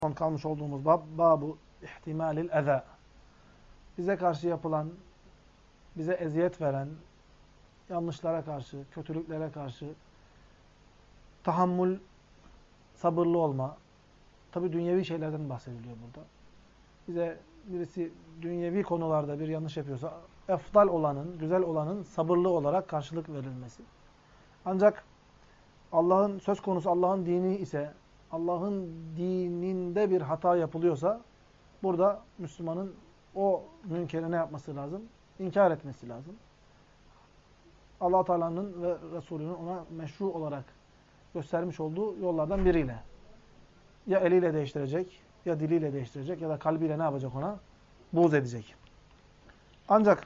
Son kalmış olduğumuz babu ihtimalil eza. Bize karşı yapılan, bize eziyet veren, yanlışlara karşı, kötülüklere karşı tahammül, sabırlı olma. Tabi dünyevi şeylerden bahsediliyor burada. Bize birisi dünyevi konularda bir yanlış yapıyorsa, efdal olanın, güzel olanın sabırlı olarak karşılık verilmesi. Ancak Allah'ın söz konusu Allah'ın dini ise, Allah'ın dininde bir hata yapılıyorsa, burada Müslümanın o münkeri ne yapması lazım? İnkar etmesi lazım. Allah Teala'nın ve Resulünün ona meşru olarak göstermiş olduğu yollardan biriyle. Ya eliyle değiştirecek, ya diliyle değiştirecek, ya da kalbiyle ne yapacak ona? Buğz edecek. Ancak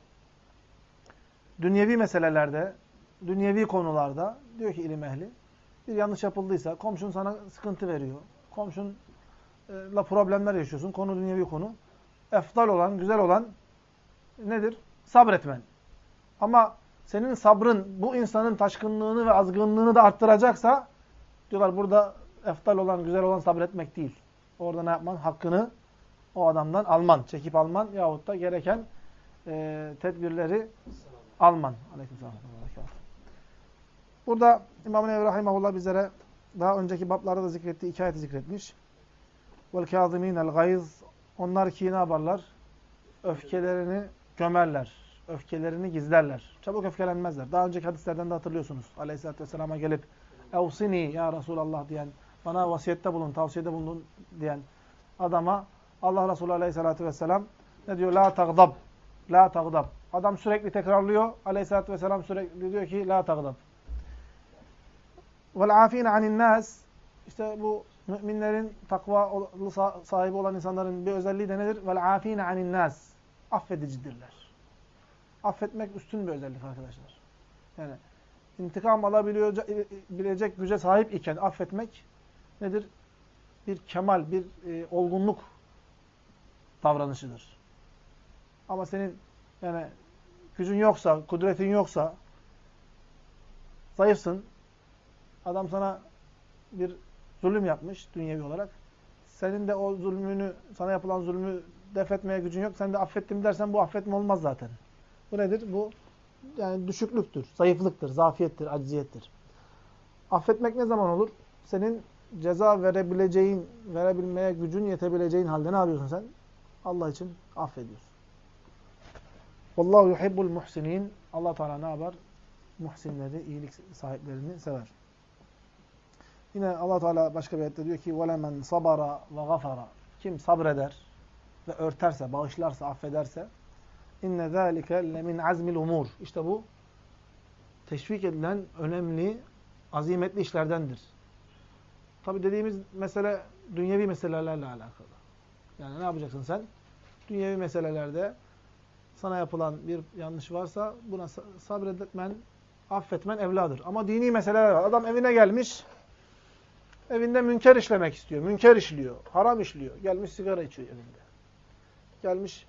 dünyevi meselelerde, dünyevi konularda diyor ki ilim ehli, bir yanlış yapıldıysa, komşun sana sıkıntı veriyor, komşunla problemler yaşıyorsun, konu dünyevi konu. Efdal olan, güzel olan nedir? Sabretmen. Ama senin sabrın bu insanın taşkınlığını ve azgınlığını da arttıracaksa, diyorlar burada efdal olan, güzel olan sabretmek değil. Orada ne yapman? Hakkını o adamdan alman, çekip alman yahut da gereken tedbirleri alman. Aleykümselam. Burada İmam-ı Nevevi Rahimahullah bizlere daha önceki bablarda da zikrettiği iki ayeti zikretmiş. وَالْكَاظِم۪ينَ الْغَيْظِ Onlar ki ne yaparlar? Öfkelerini gömerler. Öfkelerini gizlerler. Çabuk öfkelenmezler. Daha önceki hadislerden de hatırlıyorsunuz. Aleyhisselatü Vesselam'a gelip اَوْصِنِي ya Resulallah diyen, bana vasiyette bulun, tavsiyede bulun diyen adama Allah Resulü Aleyhisselatü Vesselam ne diyor? La tagdab. La tagdab. Adam sürekli tekrarlıyor. Aleyhisselatü Vesselam sürekli diyor ki la tagdab. وَالْعَافِينَ عَنِ النَّاسِ İşte bu müminlerin, takva sahibi olan insanların bir özelliği de nedir? وَالْعَافِينَ عَنِ النَّاسِ Affedicidirler. Affetmek üstün bir özellik arkadaşlar. Yani intikam alabilecek güce sahip iken affetmek nedir? Bir kemal, bir olgunluk davranışıdır. Ama senin yani gücün yoksa, kudretin yoksa, zayıfsın, adam sana bir zulüm yapmış dünyevi olarak. Senin de o zulmünü, sana yapılan zulmü def etmeye gücün yok. Sen de affettim dersen bu affetme olmaz zaten. Bu nedir? Bu yani düşüklüktür, zayıflıktır, zafiyettir, acziyettir. Affetmek ne zaman olur? Senin ceza verebilmeye gücün yetebileceğin halde ne yapıyorsun sen? Allah için affediyorsun. Vallahu yuhibbul muhsinin. Allah Teala ne yapar? Muhsinleri, iyilik sahiplerini sever. Yine Allah Teala başka bir ayette diyor ki وَلَمَنْ صَبَرَ وَغَفَرَ Kim sabreder ve örterse, bağışlarsa, affederse اِنَّ ذَٰلِكَ لَمِنْ عَزْمِ الْاُمُورِ İşte bu teşvik edilen önemli, azimetli işlerdendir. Tabi dediğimiz mesele dünyevi meselelerle alakalı. Yani ne yapacaksın sen? Dünyevi meselelerde sana yapılan bir yanlış varsa buna sabretmen, affetmen evladır. Ama dini meseleler var. Adam evine gelmiş, evinde münker işlemek istiyor. Münker işliyor, haram işliyor. Gelmiş sigara içiyor evinde. Gelmiş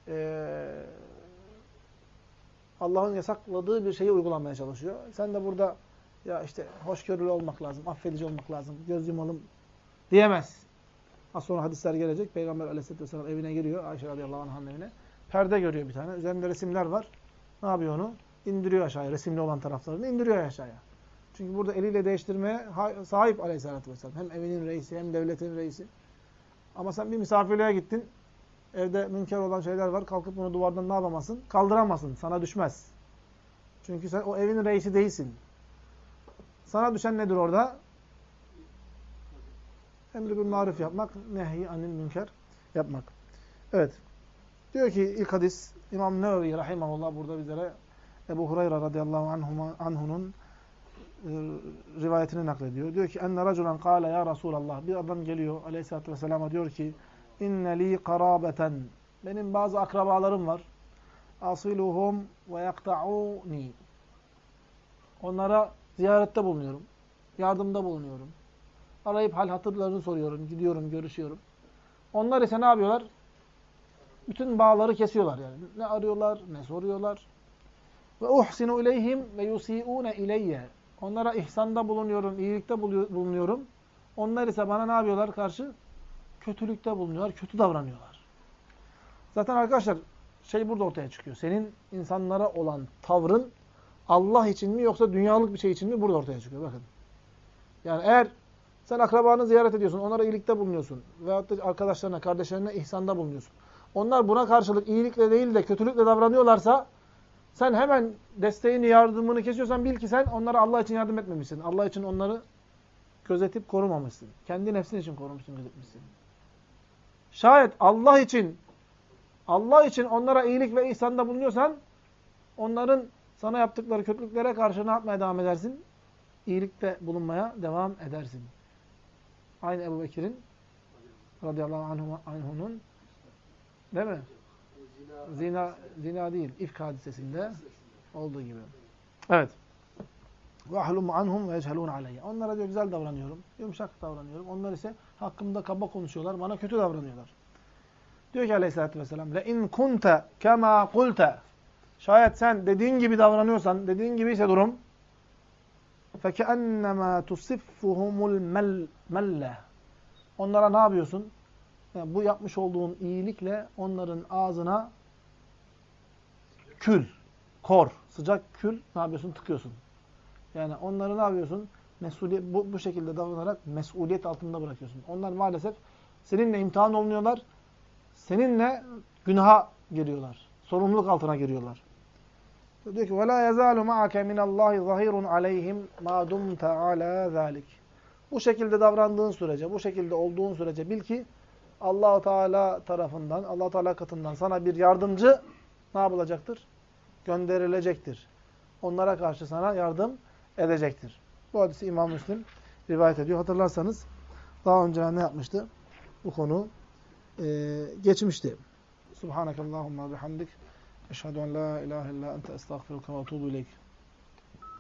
Allah'ın yasakladığı bir şeyi uygulamaya çalışıyor. Sen de burada ya işte hoşgörülü olmak lazım, affedici olmak lazım, göz yumalım diyemez. Az sonra hadisler gelecek. Peygamber Aleyhisselatü Vesselam evine giriyor. Ayşe radıyallahu anh'ın evine. Perde görüyor bir tane. Üzerinde resimler var. Ne yapıyor onu? İndiriyor aşağıya. Resimli olan taraflarını indiriyor aşağıya. Çünkü burada eliyle değiştirmeye sahip Aleyhisselatü Vesselam. Hem evinin reisi hem devletin reisi. Ama sen bir misafirliğe gittin. Evde münker olan şeyler var. Kalkıp bunu duvardan ne yapamazsın? Kaldıramazsın. Sana düşmez. Çünkü sen o evin reisi değilsin. Sana düşen nedir orada? Emri bil maruf yapmak, nehy anil münker yapmak. Evet. Diyor ki ilk hadis İmam Nevevi rahimahullah burada bizlere Ebu Hureyre radıyallahu anhu'nun rivayetini naklediyor. Diyor ki enne raculen kâle ya Resulallah. Bir adam geliyor aleyhissalatü vesselam'a diyor ki inne li karabeten. Benim bazı akrabalarım var. Asiluhum ve yakta'uni. Onlara ziyarette bulunuyorum. Yardımda bulunuyorum. Arayıp hal hatırlarını soruyorum. Gidiyorum, görüşüyorum. Onlar ise ne yapıyorlar? Bütün bağları kesiyorlar yani. Ne arıyorlar, ne soruyorlar. Ve uhsinu ileyhim ve yusi'une ileyye. Onlara ihsanda bulunuyorum, iyilikte bulunuyorum. Onlar ise bana ne yapıyorlar karşı? kötülükte bulunuyorlar, kötü davranıyorlar. Zaten arkadaşlar şey burada ortaya çıkıyor. Senin insanlara olan tavrın Allah için mi yoksa dünyalık bir şey için mi burada ortaya çıkıyor. Bakın. Yani eğer sen akrabanı ziyaret ediyorsun, onlara iyilikte bulunuyorsun veyahut da arkadaşlarına, kardeşlerine ihsanda bulunuyorsun. Onlar buna karşılık iyilikle değil de kötülükle davranıyorlarsa sen hemen desteğini, yardımını kesiyorsan bil ki sen onlara Allah için yardım etmemişsin. Allah için onları gözetip korumamışsın. Kendi nefsin için korumuşsun, gözetmişsin. Şayet Allah için onlara iyilik ve ihsanda bulunuyorsan onların sana yaptıkları kötülüklere karşı ne yapmaya devam edersin? İyilikte bulunmaya devam edersin. Aynı Ebu Bekir'in radıyallahu anh'unun değil mi? Zina değil, ifk hadisesinde olduğu gibi. Evet. وَاَحْلُمْ عَنْهُمْ وَيَجْهَلُونَ عَلَيَّ Onlara diyor güzel davranıyorum, yumuşak davranıyorum. Onlar ise hakkımda kaba konuşuyorlar, bana kötü davranıyorlar. Diyor ki aleyhissalatü vesselam لَاِنْ كُنْتَ كَمَا قُلْتَ Şayet sen dediğin gibi davranıyorsan, dediğin gibi ise durum فَكَأَنَّمَا تُصِفُّهُمُ الْمَلَّ Onlara ne yapıyorsun? Yani bu yapmış olduğun iyilikle onların ağzına kül, kor, sıcak kül ne yapıyorsun? Tıkıyorsun. Yani onları ne yapıyorsun? Bu şekilde davranarak mesuliyet altında bırakıyorsun. Onlar maalesef seninle imtihan olunuyorlar. Seninle günaha giriyorlar. Sorumluluk altına giriyorlar. Diyor ki وَلَا يَزَالُ مَعَكَ مِنَ اللّٰهِ ظَهِيرٌ عَلَيْهِمْ مَا دُمْتَ عَلَى ذَٰلِكِ Bu şekilde davrandığın sürece, bu şekilde olduğun sürece bil ki Allah-u Teala tarafından, Allah-u Teala katından sana bir yardımcı ne yapılacaktır? Gönderilecektir. Onlara karşı sana yardım edecektir. Bu hadisi İmam Müslim rivayet ediyor. Hatırlarsanız daha önce ne yapmıştı? Bu konu geçmişti. Subhanakallahumma bihamdik. Eşhedü en la ilahe illa ente estağfiruke ve etûbü ileyk.